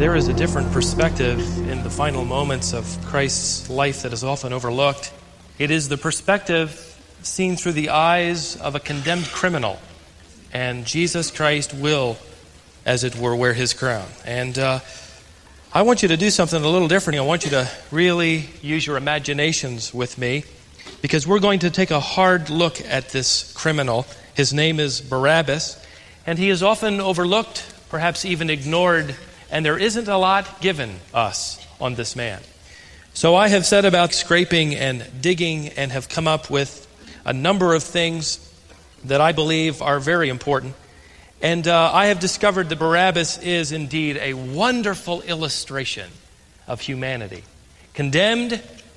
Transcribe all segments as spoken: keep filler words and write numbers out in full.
There is a different perspective in the final moments of Christ's life that is often overlooked. It is the perspective seen through the eyes of a condemned criminal. And Jesus Christ will, as it were, wear his crown. And uh, I want you to do something a little different. I want you to really use your imaginations with me, because we're going to take a hard look at this criminal. His name is Barabbas, and he is often overlooked, perhaps even ignored, and there isn't a lot given us on this man. So I have set about scraping and digging and have come up with a number of things that I believe are very important. And uh, I have discovered that Barabbas is indeed a wonderful illustration of humanity. Condemned,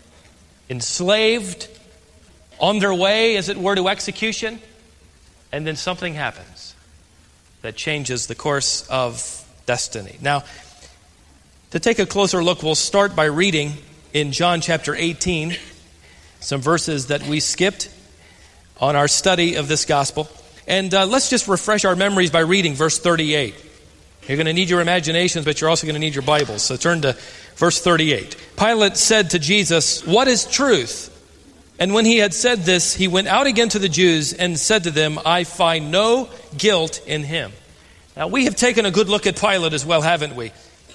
enslaved, on their way, as it were, to execution, and then something happens that changes the course of destiny. Now, to take a closer look, we'll start by reading in John chapter eighteen, some verses that we skipped on our study of this gospel. And uh, let's just refresh our memories by reading verse thirty-eight. You're going to need your imaginations, but you're also going to need your Bibles. So turn to verse thirty-eight. Pilate said to Jesus, "What is truth?" And when he had said this, he went out again to the Jews and said to them, "I find no guilt in him." Now, we have taken a good look at Pilate as well, haven't we?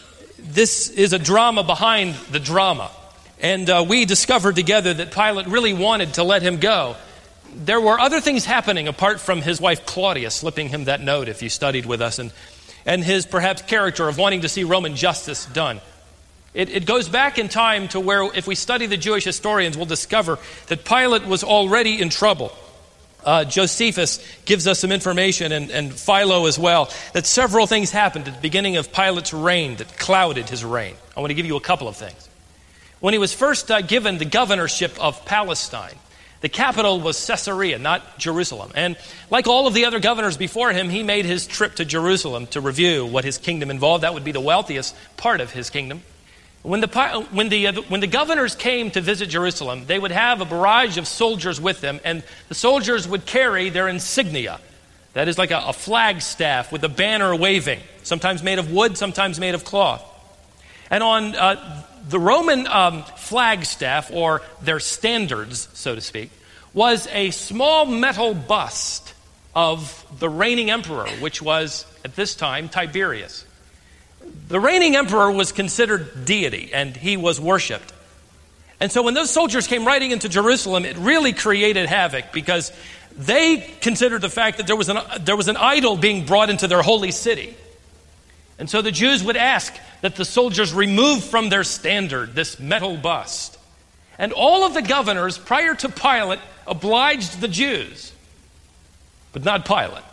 This is a drama behind the drama. And uh, we discovered together that Pilate really wanted to let him go. There were other things happening apart from his wife Claudia slipping him that note, if you studied with us, and, and his perhaps character of wanting to see Roman justice done. It, it goes back in time to where, if we study the Jewish historians, we'll discover that Pilate was already in trouble. Uh, Josephus gives us some information, and, and Philo as well, that several things happened at the beginning of Pilate's reign that clouded his reign. I want to give you a couple of things. When he was first uh, given the governorship of Palestine, the capital was Caesarea, not Jerusalem. And like all of the other governors before him, he made his trip to Jerusalem to review what his kingdom involved. That would be the wealthiest part of his kingdom. When the, when, the, uh, when the governors came to visit Jerusalem, they would have a barrage of soldiers with them, and the soldiers would carry their insignia. That is like a, a flag staff with a banner waving, sometimes made of wood, sometimes made of cloth. And on uh, the Roman um, flag staff, or their standards, so to speak, was a small metal bust of the reigning emperor, which was, at this time, Tiberius. The reigning emperor was considered deity, and he was worshipped. And so when those soldiers came riding into Jerusalem, it really created havoc, because they considered the fact that there was an, there was an idol being brought into their holy city. And so the Jews would ask that the soldiers remove from their standard this metal bust. And all of the governors, prior to Pilate, obliged the Jews, but not Pilate.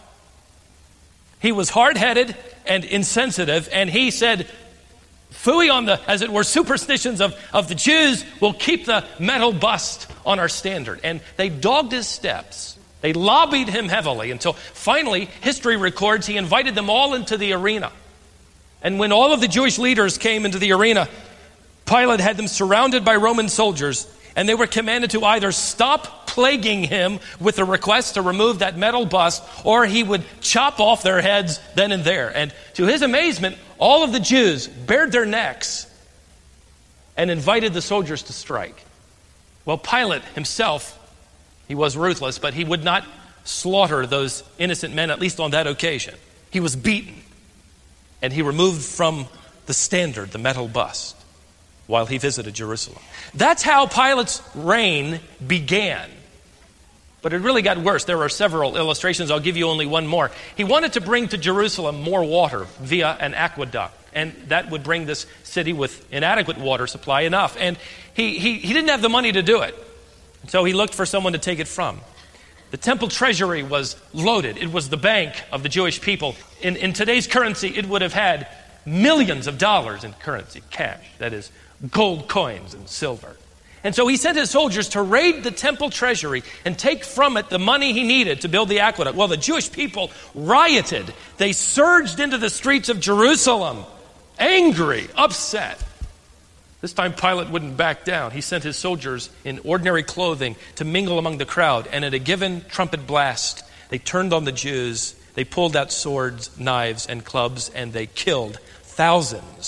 He was hard-headed and insensitive, and he said, "Phooey on the, as it were, superstitions of, of the Jews, will keep the metal bust on our standard." And they dogged his steps. They lobbied him heavily until finally, history records, he invited them all into the arena. And when all of the Jewish leaders came into the arena, Pilate had them surrounded by Roman soldiers, and they were commanded to either stop plaguing him with a request to remove that metal bust, or he would chop off their heads then and there. And to his amazement, all of the Jews bared their necks and invited the soldiers to strike. Well, Pilate himself, he was ruthless, but he would not slaughter those innocent men, at least on that occasion. He was beaten, and he removed from the standard the metal bust while he visited Jerusalem. That's how Pilate's reign began. But it really got worse. There are several illustrations. I'll give you only one more. He wanted to bring to Jerusalem more water via an aqueduct, and that would bring this city with inadequate water supply enough. And he, he, he didn't have the money to do it, so he looked for someone to take it from. The temple treasury was loaded. It was the bank of the Jewish people. In, in today's currency, it would have had millions of dollars in currency, cash, that is, gold coins and silver. And so he sent his soldiers to raid the temple treasury and take from it the money he needed to build the aqueduct. Well, the Jewish people rioted. They surged into the streets of Jerusalem, angry, upset. This time Pilate wouldn't back down. He sent his soldiers in ordinary clothing to mingle among the crowd. And at a given trumpet blast, they turned on the Jews. They pulled out swords, knives, and clubs, and they killed thousands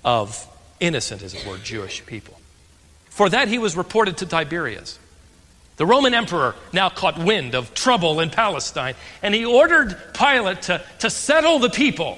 of innocent, as it were, Jewish people. For that he was reported to Tiberius. The Roman emperor now caught wind of trouble in Palestine, and he ordered Pilate to, to settle the people,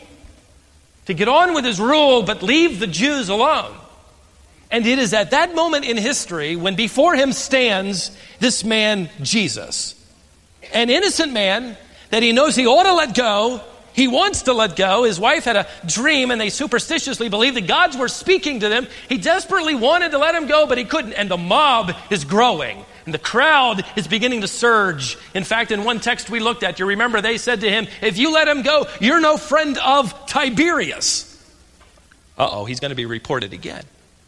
to get on with his rule, but leave the Jews alone. And it is at that moment in history when before him stands this man, Jesus, an innocent man that he knows he ought to let go. He wants to let go. His wife had a dream, and they superstitiously believed that gods were speaking to them. He desperately wanted to let him go, but he couldn't. And the mob is growing, and the crowd is beginning to surge. In fact, in one text we looked at, you remember they said to him, if you let him go, you're no friend of Tiberius. Uh-oh, he's going to be reported again.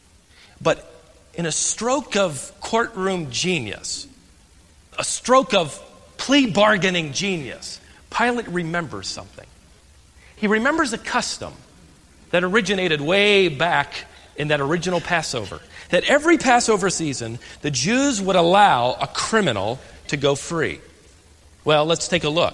But in a stroke of courtroom genius, a stroke of plea bargaining genius, Pilate remembers something. He remembers a custom that originated way back in that original Passover. That every Passover season, the Jews would allow a criminal to go free. Well, let's take a look.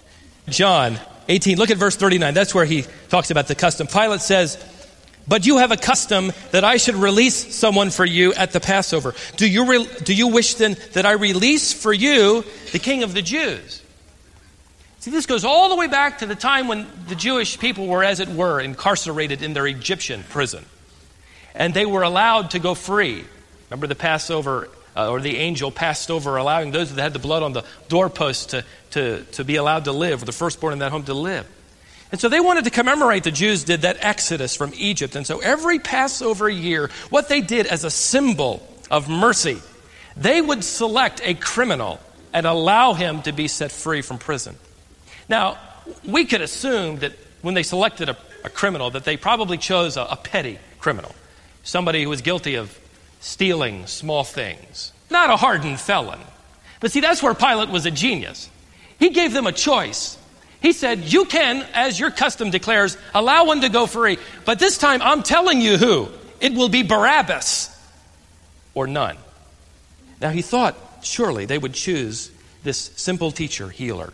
John eighteen, look at verse thirty-nine. That's where he talks about the custom. Pilate says, but you have a custom that I should release someone for you at the Passover. Do you, re- do you wish then that I release for you the King of the Jews? See, this goes all the way back to the time when the Jewish people were, as it were, incarcerated in their Egyptian prison. And they were allowed to go free. Remember the Passover, uh, or the angel passed over, allowing those that had the blood on the doorposts to, to, to be allowed to live, or the firstborn in that home to live. And so they wanted to commemorate, the Jews did, that exodus from Egypt. And so every Passover year, what they did as a symbol of mercy, they would select a criminal and allow him to be set free from prison. Now, we could assume that when they selected a, a criminal, that they probably chose a, a petty criminal, somebody who was guilty of stealing small things, not a hardened felon. But see, that's where Pilate was a genius. He gave them a choice. He said, you can, as your custom declares, allow one to go free. But this time, I'm telling you who. It will be Barabbas or none. Now, he thought, surely they would choose this simple teacher, healer,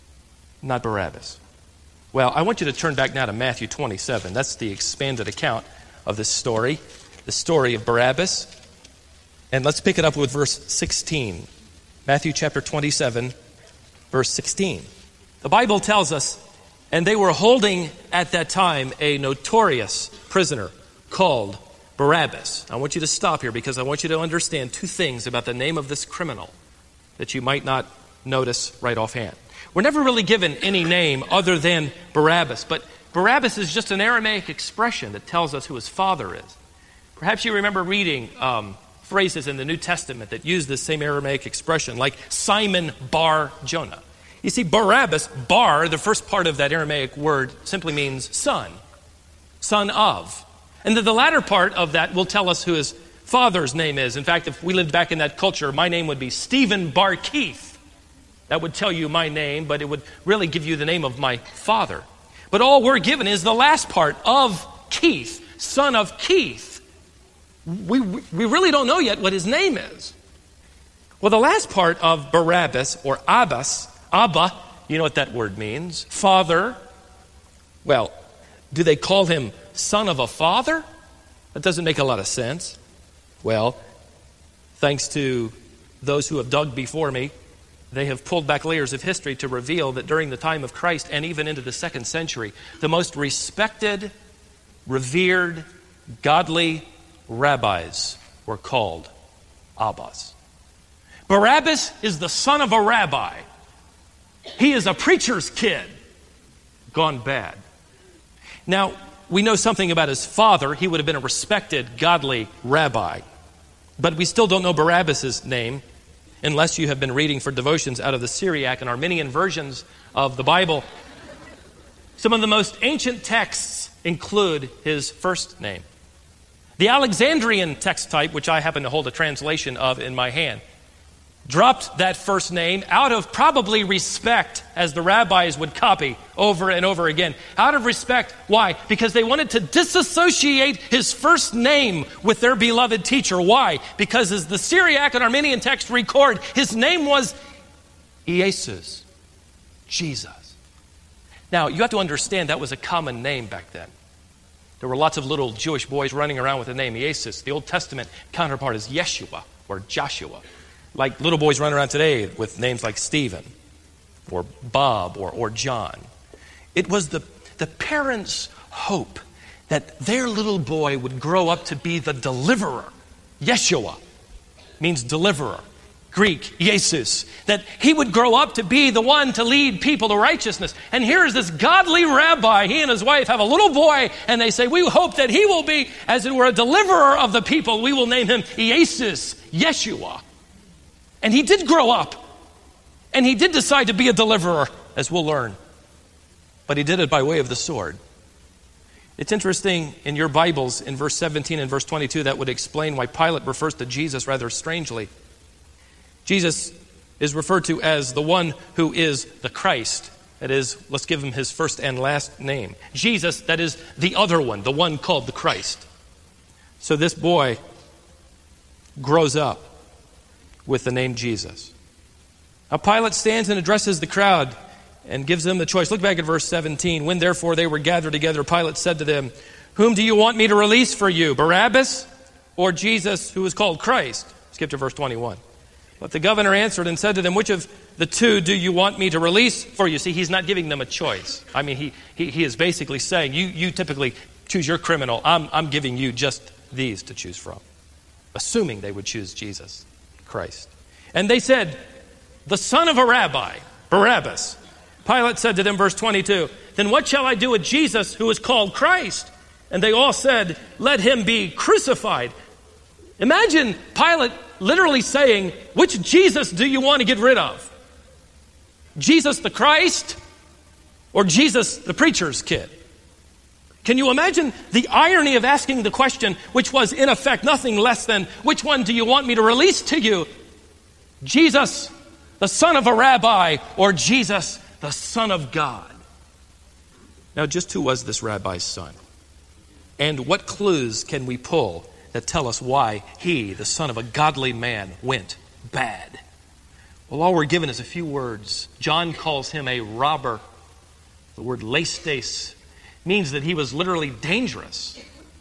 not Barabbas. Well, I want you to turn back now to Matthew twenty-seven. That's the expanded account of this story, the story of Barabbas. And let's pick it up with verse sixteen. Matthew chapter twenty-seven, verse sixteen. The Bible tells us, and they were holding at that time a notorious prisoner called Barabbas. I want you to stop here because I want you to understand two things about the name of this criminal that you might not notice right offhand. We're never really given any name other than Barabbas, but Barabbas is just an Aramaic expression that tells us who his father is. Perhaps you remember reading um, phrases in the New Testament that use this same Aramaic expression, like Simon Bar Jonah. You see, Barabbas, bar, the first part of that Aramaic word, simply means son, son of. And then the latter part of that will tell us who his father's name is. In fact, if we lived back in that culture, my name would be Stephen Bar Keith. That would tell you my name, but it would really give you the name of my father. But all we're given is the last part of Keith, son of Keith. We, we really don't know yet what his name is. Well, the last part of Barabbas, or Abbas, Abba, you know what that word means, father. Well, do they call him son of a father? That doesn't make a lot of sense. Well, thanks to those who have dug before me, they have pulled back layers of history to reveal that during the time of Christ and even into the second century, the most respected, revered, godly rabbis were called Abbas. Barabbas is the son of a rabbi. He is a preacher's kid gone bad. Now, we know something about his father. He would have been a respected, godly rabbi. But we still don't know Barabbas' name, unless you have been reading for devotions out of the Syriac and Armenian versions of the Bible. Some of the most ancient texts include his first name. The Alexandrian text type, which I happen to hold a translation of in my hand, dropped that first name out of probably respect, as the rabbis would copy over and over again. Out of respect. Why? Because they wanted to disassociate his first name with their beloved teacher. Why? Because as the Syriac and Armenian text record, his name was Jesus, Jesus. Now, you have to understand that was a common name back then. There were lots of little Jewish boys running around with the name Jesus. The Old Testament counterpart is Yeshua or Joshua. Like little boys running around today with names like Stephen or Bob or, or John. It was the, the parents' hope that their little boy would grow up to be the deliverer. Yeshua means deliverer. Greek, Jesus. That he would grow up to be the one to lead people to righteousness. And here is this godly rabbi. He and his wife have a little boy, and they say, we hope that he will be, as it were, a deliverer of the people. We will name him Jesus, Yeshua. And he did grow up. And he did decide to be a deliverer, as we'll learn. But he did it by way of the sword. It's interesting in your Bibles, in verse seventeen and verse twenty-two, that would explain why Pilate refers to Jesus rather strangely. Jesus is referred to as the one who is the Christ. That is, let's give him his first and last name. Jesus, that is the other one, the one called the Christ. So this boy grows up with the name Jesus. Now Pilate stands and addresses the crowd and gives them the choice. Look back at verse seventeen. When therefore they were gathered together, Pilate said to them, whom do you want me to release for you, Barabbas or Jesus who is called Christ? Skip to verse twenty-one. But the governor answered and said to them, which of the two do you want me to release for you? See, he's not giving them a choice. I mean, he he, he is basically saying, you, you typically choose your criminal. I'm, I'm giving you just these to choose from. Assuming they would choose Jesus, Christ. And they said, the son of a rabbi, Barabbas. Pilate said to them, verse twenty-two, then what shall I do with Jesus who is called Christ? And they all said, let him be crucified. Imagine Pilate literally saying, which Jesus do you want to get rid of? Jesus the Christ or Jesus the preacher's kid? Can you imagine the irony of asking the question, which was in effect nothing less than, which one do you want me to release to you? Jesus, the son of a rabbi, or Jesus, the Son of God? Now, just who was this rabbi's son? And what clues can we pull that tell us why he, the son of a godly man, went bad? Well, all we're given is a few words. John calls him a robber. The word lestes means that he was literally dangerous.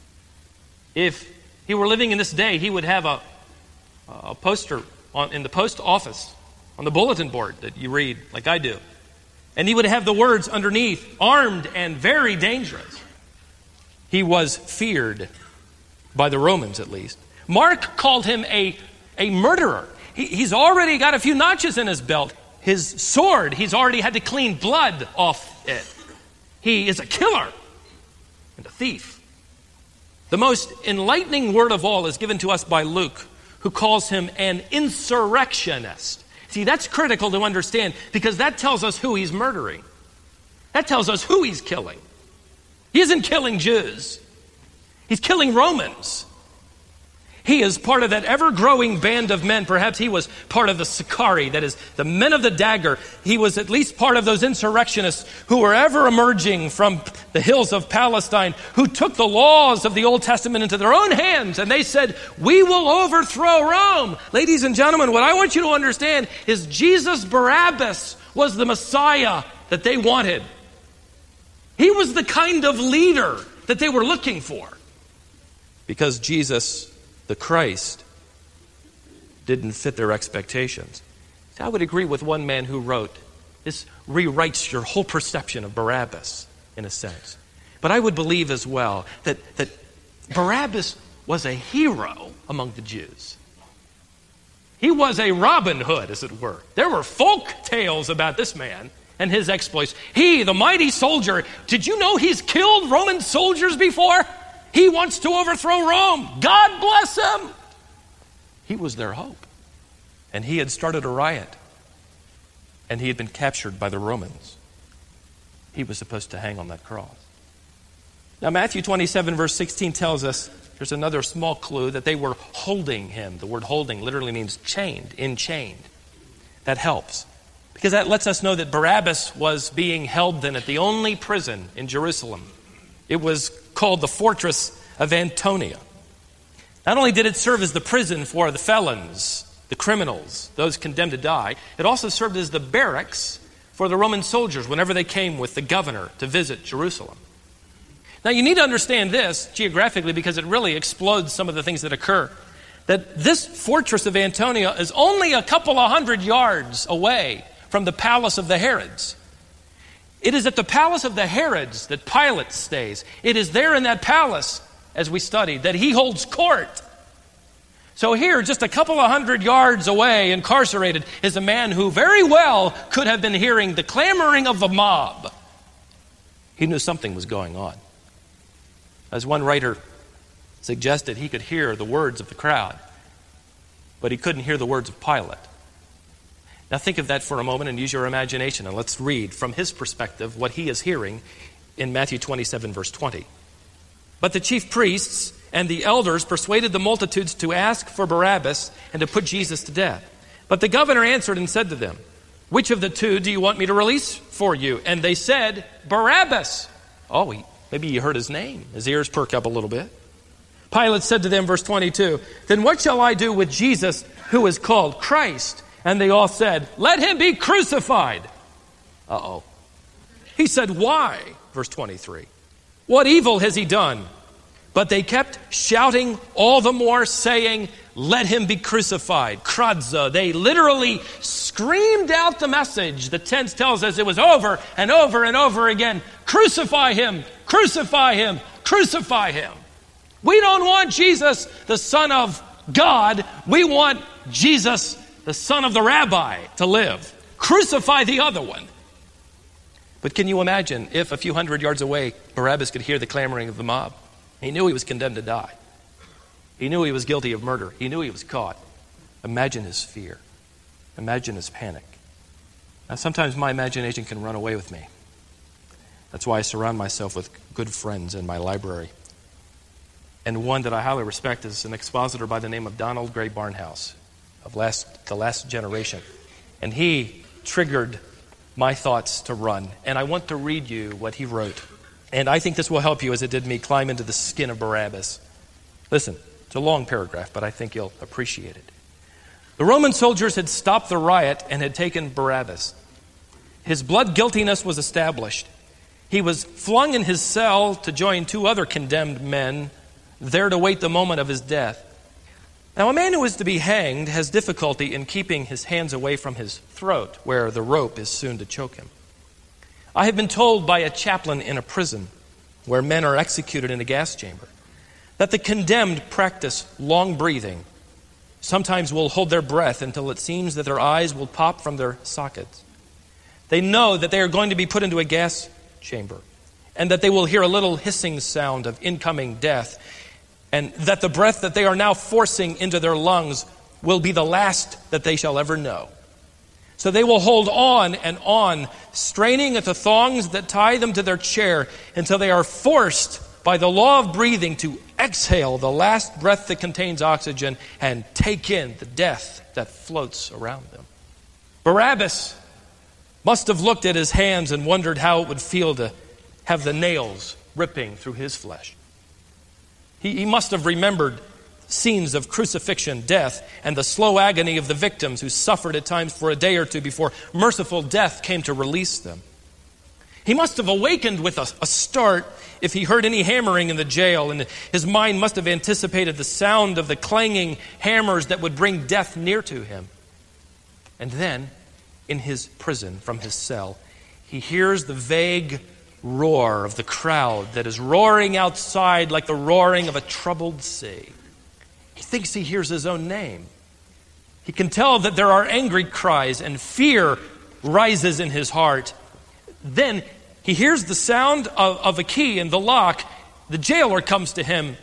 If he were living in this day, he would have a, a poster on, in the post office on the bulletin board that you read like I do. And he would have the words underneath, armed and very dangerous. He was feared by the Romans, at least. Mark called him a, a murderer. He, he's already got a few notches in his belt. His sword, he's already had to clean blood off it. He is a killer and a thief. The most enlightening word of all is given to us by Luke, who calls him an insurrectionist. See, that's critical to understand because that tells us who he's murdering. That tells us who he's killing. He isn't killing Jews. He's killing Romans. He is part of that ever-growing band of men. Perhaps he was part of the Sicarii, that is, the men of the dagger. He was at least part of those insurrectionists who were ever emerging from the hills of Palestine, who took the laws of the Old Testament into their own hands, and they said, we will overthrow Rome. Ladies and gentlemen, what I want you to understand is Jesus Barabbas was the Messiah that they wanted. He was the kind of leader that they were looking for. Because Jesus, the Christ, didn't fit their expectations. So I would agree with one man who wrote, this rewrites your whole perception of Barabbas, in a sense. But I would believe as well that, that Barabbas was a hero among the Jews. He was a Robin Hood, as it were. There were folk tales about this man and his exploits. He, the mighty soldier, did you know he's killed Roman soldiers before? He wants to overthrow Rome. God bless him. He was their hope. And he had started a riot. And he had been captured by the Romans. He was supposed to hang on that cross. Now Matthew twenty-seven verse sixteen tells us, there's another small clue, that they were holding him. The word holding literally means chained, enchained. That helps. Because that lets us know that Barabbas was being held then at the only prison in Jerusalem. It was called the Fortress of Antonia. Not only did it serve as the prison for the felons, the criminals, those condemned to die, it also served as the barracks for the Roman soldiers whenever they came with the governor to visit Jerusalem. Now you need to understand this geographically because it really explodes some of the things that occur. That this fortress of Antonia is only a couple of hundred yards away from the palace of the Herods. It is at the palace of the Herods that Pilate stays. It is there in that palace, as we studied, that he holds court. So here, just a couple of hundred yards away, incarcerated, is a man who very well could have been hearing the clamoring of the mob. He knew something was going on. As one writer suggested, he could hear the words of the crowd, but he couldn't hear the words of Pilate. Now think of that for a moment and use your imagination, and let's read from his perspective what he is hearing in Matthew twenty-seven, verse twenty. But the chief priests and the elders persuaded the multitudes to ask for Barabbas and to put Jesus to death. But the governor answered and said to them, "Which of the two do you want me to release for you?" And they said, "Barabbas." Oh, he, maybe you heard his name. His ears perk up a little bit. Pilate said to them, verse twenty-two, "Then what shall I do with Jesus who is called Christ?" And they all said, "Let him be crucified." Uh-oh. He said, "Why?" Verse twenty-three. "What evil has he done?" But they kept shouting all the more, saying, "Let him be crucified." Kradzo. They literally screamed out the message. The text tells us it was over and over and over again. Crucify him, crucify him, crucify him. We don't want Jesus, the Son of God. We want Jesus, the son of the rabbi, to live. Crucify the other one. But can you imagine if a few hundred yards away, Barabbas could hear the clamoring of the mob? He knew he was condemned to die. He knew he was guilty of murder. He knew he was caught. Imagine his fear. Imagine his panic. Now, sometimes my imagination can run away with me. That's why I surround myself with good friends in my library. And one that I highly respect is an expositor by the name of Donald Gray Barnhouse, of last, the last generation. And he triggered my thoughts to run. And I want to read you what he wrote. And I think this will help you, as it did me, climb into the skin of Barabbas. Listen, it's a long paragraph, but I think you'll appreciate it. The Roman soldiers had stopped the riot and had taken Barabbas. His blood guiltiness was established. He was flung in his cell to join two other condemned men, there to wait the moment of his death. Now, a man who is to be hanged has difficulty in keeping his hands away from his throat, where the rope is soon to choke him. I have been told by a chaplain in a prison, where men are executed in a gas chamber, that the condemned practice long breathing. Sometimes will hold their breath until it seems that their eyes will pop from their sockets. They know that they are going to be put into a gas chamber, and that they will hear a little hissing sound of incoming death, and that the breath that they are now forcing into their lungs will be the last that they shall ever know. So they will hold on and on, straining at the thongs that tie them to their chair until they are forced by the law of breathing to exhale the last breath that contains oxygen and take in the death that floats around them. Barabbas must have looked at his hands and wondered how it would feel to have the nails ripping through his flesh. He, he must have remembered scenes of crucifixion, death, and the slow agony of the victims who suffered at times for a day or two before merciful death came to release them. He must have awakened with a, a start if he heard any hammering in the jail, and his mind must have anticipated the sound of the clanging hammers that would bring death near to him. And then, in his prison, from his cell, he hears the vague roar of the crowd that is roaring outside like the roaring of a troubled sea. He thinks he hears his own name. He can tell that there are angry cries and fear rises in his heart. Then he hears the sound of, of a key in the lock. The jailer comes to him,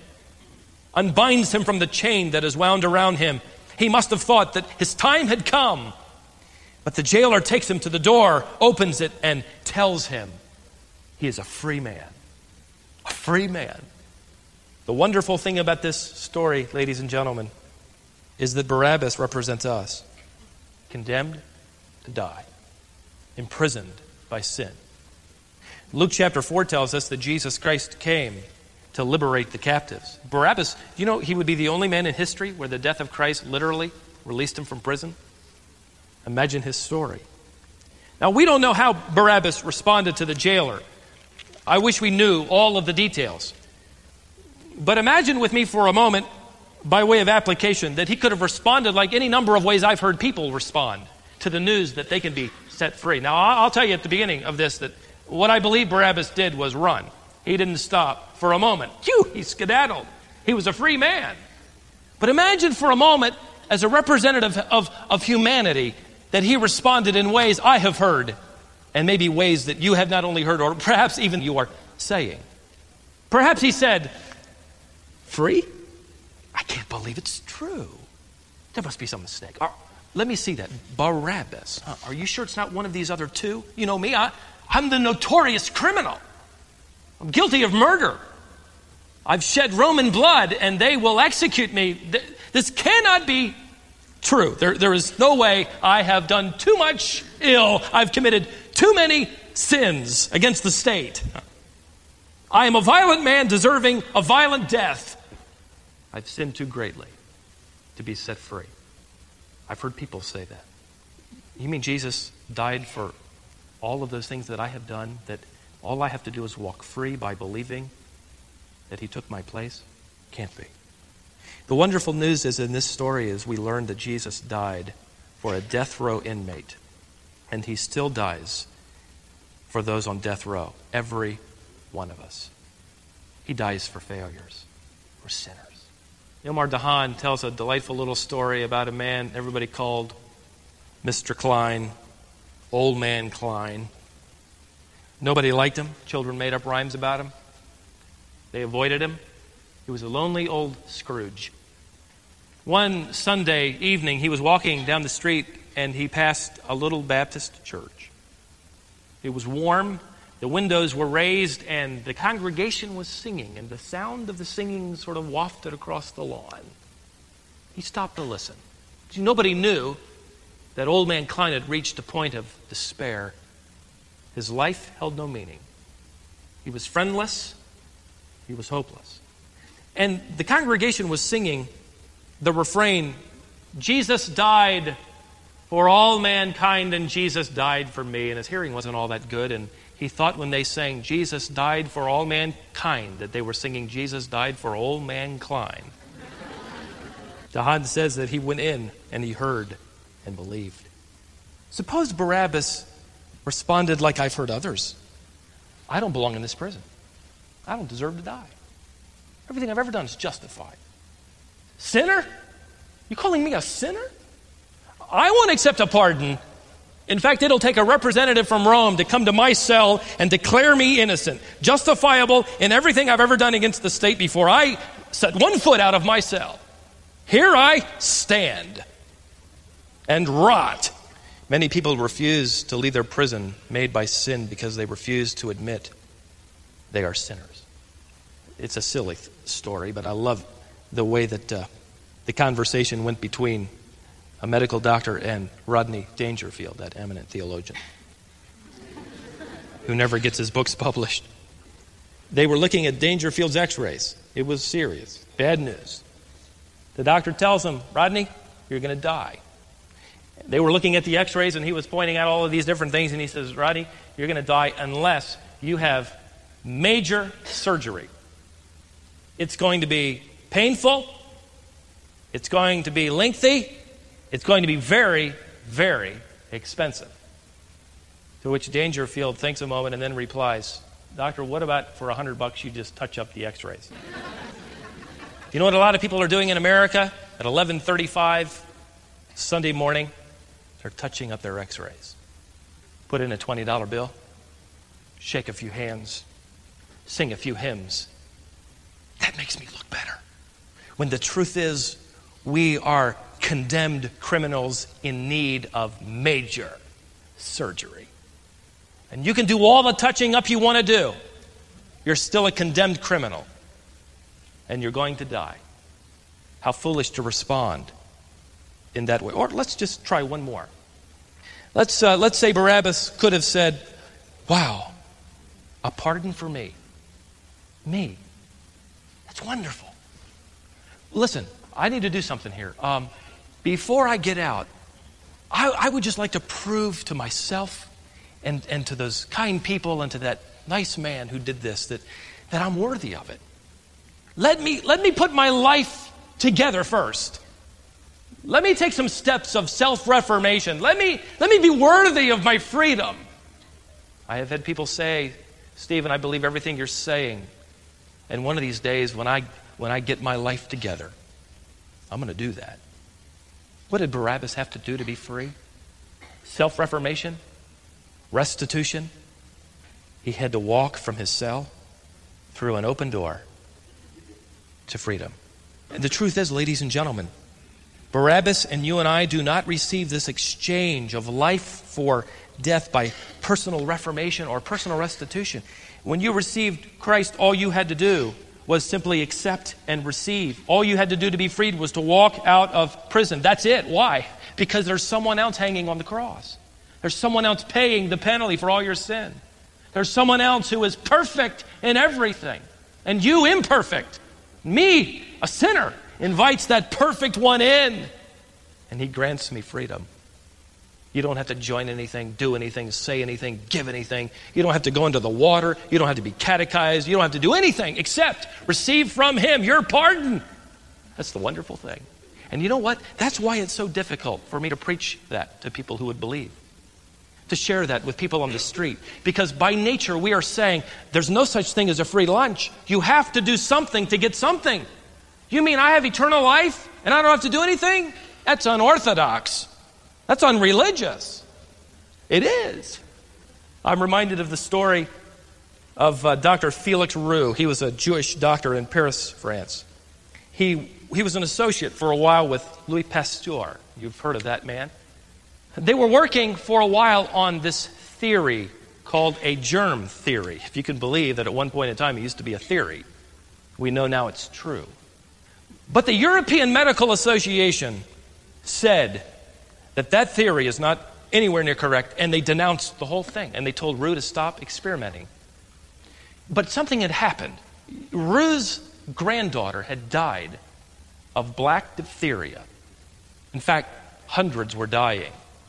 unbinds him from the chain that is wound around him. He must have thought that his time had come. But the jailer takes him to the door, opens it, and tells him he is a free man. A free man. The wonderful thing about this story, ladies and gentlemen, is that Barabbas represents us, condemned to die, imprisoned by sin. Luke chapter four tells us that Jesus Christ came to liberate the captives. Barabbas, you know, he would be the only man in history where the death of Christ literally released him from prison. Imagine his story. Now, we don't know how Barabbas responded to the jailer. I wish we knew all of the details. But imagine with me for a moment, by way of application, that he could have responded like any number of ways I've heard people respond to the news that they can be set free. Now, I'll tell you at the beginning of this that what I believe Barabbas did was run. He didn't stop for a moment. Phew, he skedaddled. He was a free man. But imagine for a moment, as a representative of, of humanity, that he responded in ways I have heard, and maybe ways that you have not only heard, or perhaps even you are saying. Perhaps he said, free? I can't believe it's true. There must be some mistake. Or, let me see that. Barabbas. Huh, are you sure it's not one of these other two? You know me, I, I'm the notorious criminal. I'm guilty of murder. I've shed Roman blood and they will execute me. This cannot be true. There, there is no way. I have done too much ill. I've committed too many sins against the state. I am a violent man deserving a violent death. I've sinned too greatly to be set free. I've heard people say that. You mean Jesus died for all of those things that I have done, that all I have to do is walk free by believing that he took my place? Can't be. The wonderful news is in this story is we learn that Jesus died for a death row inmate, and he still dies for those on death row, every one of us. He dies for failures, for sinners. Ilmar Dahan tells a delightful little story about a man everybody called Mister Klein, Old Man Klein. Nobody liked him. Children made up rhymes about him. They avoided him. He was a lonely old Scrooge. One Sunday evening, he was walking down the street and he passed a little Baptist church. It was warm. The windows were raised and the congregation was singing, and the sound of the singing sort of wafted across the lawn. He stopped to listen. Nobody knew that Old Man Klein had reached a point of despair. His life held no meaning. He was friendless. He was hopeless. And the congregation was singing the refrain, Jesus died for all mankind and Jesus died for me. And his hearing wasn't all that good, and he thought when they sang Jesus died for all mankind that they were singing Jesus died for Old Man Klein. Dahan says that he went in and he heard and believed. Suppose Barabbas responded like I've heard others. I don't belong in this prison. I don't deserve to die. Everything I've ever done is justified. Sinner? You calling me a sinner? I won't accept a pardon. In fact, it'll take a representative from Rome to come to my cell and declare me innocent, justifiable in everything I've ever done against the state before I set one foot out of my cell. Here I stand and rot. Many people refuse to leave their prison made by sin because they refuse to admit they are sinners. It's a silly th- story, but I love the way that uh, the conversation went between a medical doctor and Rodney Dangerfield, that eminent theologian, who never gets his books published. They were looking at Dangerfield's x-rays. It was serious, bad news. The doctor tells him, Rodney, you're going to die. They were looking at the x-rays, and he was pointing out all of these different things, and he says, Rodney, you're going to die unless you have major surgery. It's going to be painful. It's going to be lengthy. It's going to be very, very expensive. To which Dangerfield thinks a moment and then replies, Doctor, what about for a hundred bucks you just touch up the x-rays? You know what a lot of people are doing in America at eleven thirty-five Sunday morning? They're touching up their x-rays. Put in a twenty dollar bill, shake a few hands, sing a few hymns. That makes me look better. When the truth is, we are condemned criminals in need of major surgery. And you can do all the touching up you want to do. You're still a condemned criminal. And you're going to die. How foolish to respond in that way. Or let's just try one more. Let's, uh, let's say Barabbas could have said, wow, a pardon for me. Me. That's wonderful. Listen, I need to do something here. Um, before I get out, I, I would just like to prove to myself and, and to those kind people and to that nice man who did this, that, that I'm worthy of it. Let me, let me put my life together first. Let me take some steps of self-reformation. Let me, let me be worthy of my freedom. I have had people say, Stephen, I believe everything you're saying. And one of these days when I, when I get my life together, I'm going to do that. What did Barabbas have to do to be free? Self-reformation? Restitution? He had to walk from his cell through an open door to freedom. And the truth is, ladies and gentlemen, Barabbas and you and I do not receive this exchange of life for death by personal reformation or personal restitution. When you received Christ, all you had to do was simply accept and receive. All you had to do to be freed was to walk out of prison. That's it. Why? Because there's someone else hanging on the cross. There's someone else paying the penalty for all your sin. There's someone else who is perfect in everything. And you imperfect. Me, a sinner, invites that perfect one in. And he grants me freedom. You don't have to join anything, do anything, say anything, give anything. You don't have to go into the water. You don't have to be catechized. You don't have to do anything except receive from him your pardon. That's the wonderful thing. And you know what? That's why it's so difficult for me to preach that to people who would believe. To share that with people on the street. Because by nature we are saying there's no such thing as a free lunch. You have to do something to get something. You mean I have eternal life and I don't have to do anything? That's unorthodox. That's unreligious. It is. I'm reminded of the story of uh, Doctor Felix Roux. He was a Jewish doctor in Paris, France. He, he was an associate for a while with Louis Pasteur. You've heard of that man. They were working for a while on this theory called a germ theory. If you can believe that at one point in time it used to be a theory. We know now it's true. But the European Medical Association said that that theory is not anywhere near correct, and they denounced the whole thing, and they told Roux to stop experimenting. But something had happened. Roux's granddaughter had died of black diphtheria. In fact, hundreds were dying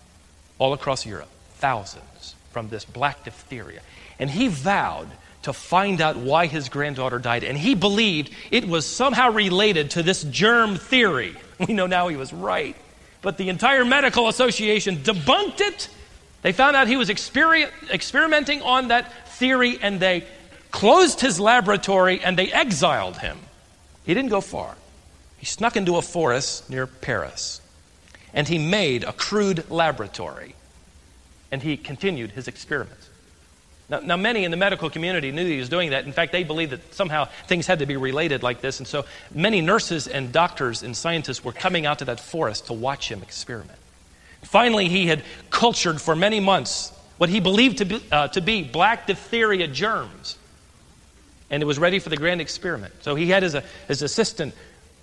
all across Europe, thousands, from this black diphtheria. And he vowed to find out why his granddaughter died, and he believed it was somehow related to this germ theory. We know now he was right. But the entire medical association debunked it. They found out he was exper- experimenting on that theory, and they closed his laboratory and they exiled him. He didn't go far. He snuck into a forest near Paris, and he made a crude laboratory, and he continued his experiments. Now, now, many in the medical community knew he was doing that. In fact, they believed that somehow things had to be related like this. And so many nurses and doctors and scientists were coming out to that forest to watch him experiment. Finally, he had cultured for many months what he believed to be, uh, to be black diphtheria germs. And it was ready for the grand experiment. So he had his, uh, his assistant,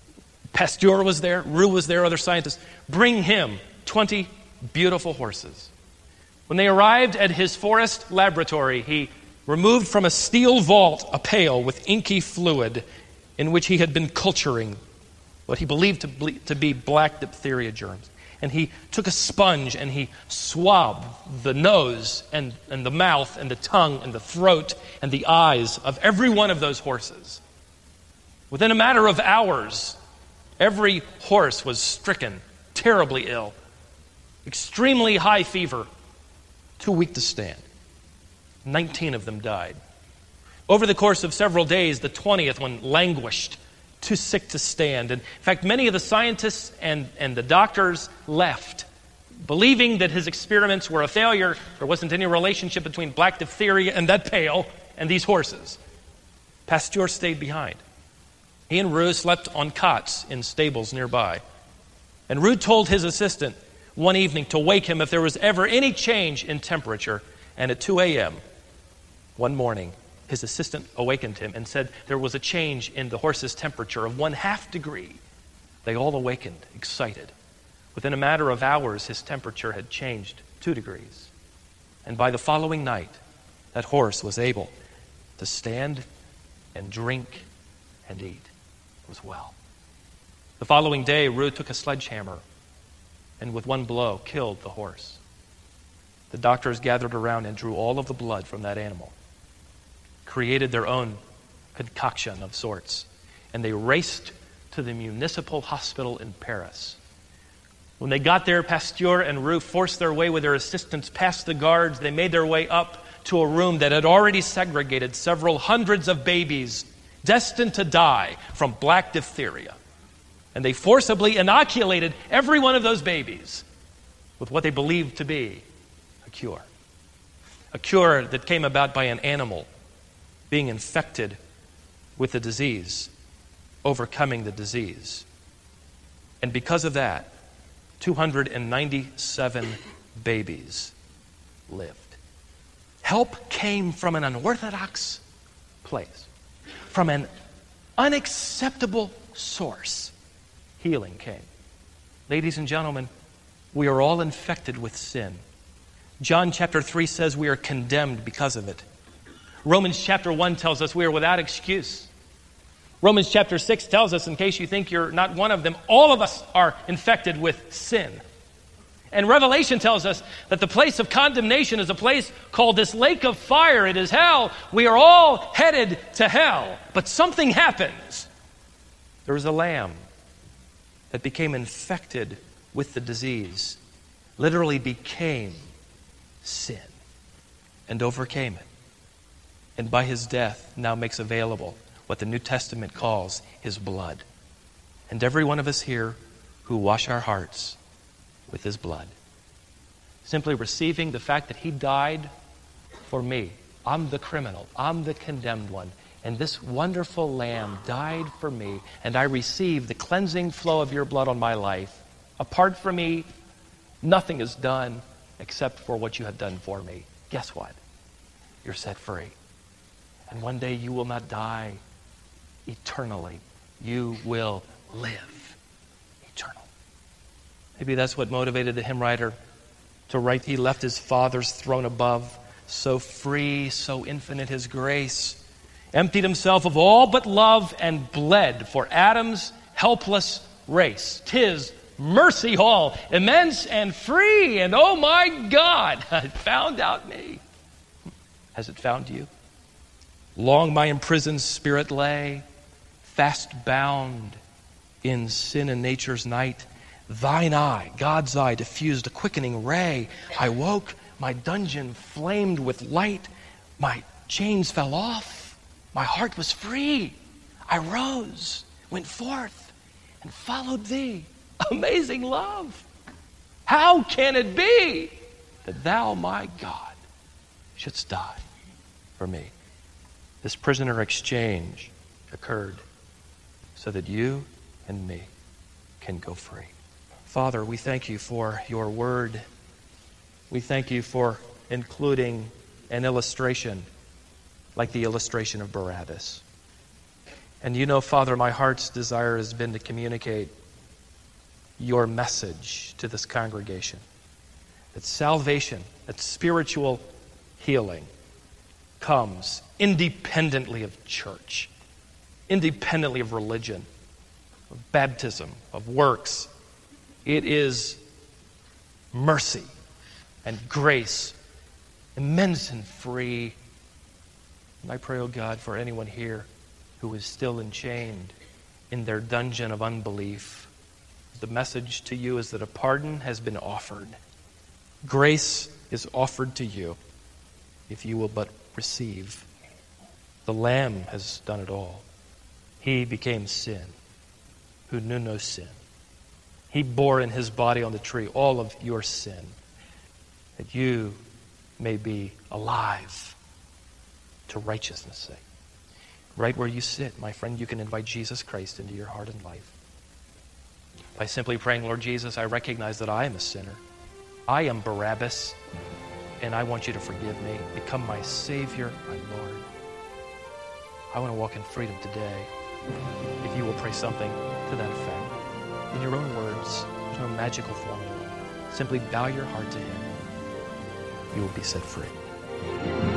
Pasteur was there, Roux was there, other scientists, bring him twenty beautiful horses. When they arrived at his forest laboratory, he removed from a steel vault a pail with inky fluid in which he had been culturing what he believed to be, to be black diphtheria germs. And he took a sponge and he swabbed the nose and, and the mouth and the tongue and the throat and the eyes of every one of those horses. Within a matter of hours, every horse was stricken, terribly ill, extremely high fever, too weak to stand. Nineteen of them died. Over the course of several days, the twentieth one languished, too sick to stand. And in fact, many of the scientists and, and the doctors left, believing that his experiments were a failure. There wasn't any relationship between black diphtheria and that pail and these horses. Pasteur stayed behind. He and Roux slept on cots in stables nearby. And Roux told his assistant one evening to wake him if there was ever any change in temperature. And at two a.m. one morning, his assistant awakened him and said there was a change in the horse's temperature of one half degree. They all awakened, excited. Within a matter of hours, his temperature had changed two degrees. And by the following night, that horse was able to stand and drink and eat. It was well. The following day, Roux took a sledgehammer and with one blow killed the horse. The doctors gathered around and drew all of the blood from that animal. created their own concoction of sorts, and they raced to the municipal hospital in Paris. When they got there, Pasteur and Roux forced their way with their assistants past the guards. They made their way up to a room that had already segregated several hundreds of babies destined to die from black diphtheria. And they forcibly inoculated every one of those babies with what they believed to be a cure. A cure that came about by an animal being infected with the disease, overcoming the disease. And because of that, two hundred ninety-seven babies lived. Help came from an unorthodox place, from an unacceptable source. Healing came. Ladies and gentlemen, we are all infected with sin. John chapter three says we are condemned because of it. Romans chapter one tells us we are without excuse. Romans chapter six tells us, in case you think you're not one of them, all of us are infected with sin. And Revelation tells us that the place of condemnation is a place called this lake of fire. It is hell. We are all headed to hell. But something happens. There was a lamb that became infected with the disease, literally became sin and overcame it. And by his death now makes available what the New Testament calls his blood. And every one of us here who wash our hearts with his blood, simply receiving the fact that he died for me. I'm the criminal. I'm the condemned one. And this wonderful lamb died for me, and I receive the cleansing flow of your blood on my life. Apart from me, nothing is done except for what you have done for me. Guess what? You're set free. And one day you will not die eternally. You will live eternal. Maybe that's what motivated the hymn writer to write, he left his Father's throne above, so free, so infinite his grace, emptied himself of all but love and bled for Adam's helpless race. 'Tis mercy hall, immense and free, and oh my God, it found out me. Has it found you? Long my imprisoned spirit lay, fast bound in sin and nature's night. Thine eye, God's eye, diffused a quickening ray. I woke, my dungeon flamed with light. My chains fell off. My heart was free. I rose, went forth, and followed thee. Amazing love. How can it be that thou, my God, shouldst die for me? This prisoner exchange occurred so that you and me can go free. Father, we thank you for your word. We thank you for including an illustration like the illustration of Barabbas. And you know, Father, my heart's desire has been to communicate your message to this congregation. That salvation, that spiritual healing comes independently of church, independently of religion, of baptism, of works. It is mercy and grace, immense and free. And I pray, oh God, for anyone here who is still enchained in their dungeon of unbelief. The message to you is that a pardon has been offered. Grace is offered to you if you will but receive. The Lamb has done it all. He became sin, who knew no sin. He bore in his body on the tree all of your sin, that you may be alive to righteousness' sake. Right where you sit, my friend, you can invite Jesus Christ into your heart and life. By simply praying, Lord Jesus, I recognize that I am a sinner. I am Barabbas, and I want you to forgive me. Become my Savior, my Lord. I want to walk in freedom today. If you will pray something to that effect, in your own words, there's no magical formula. Simply bow your heart to him. You will be set free.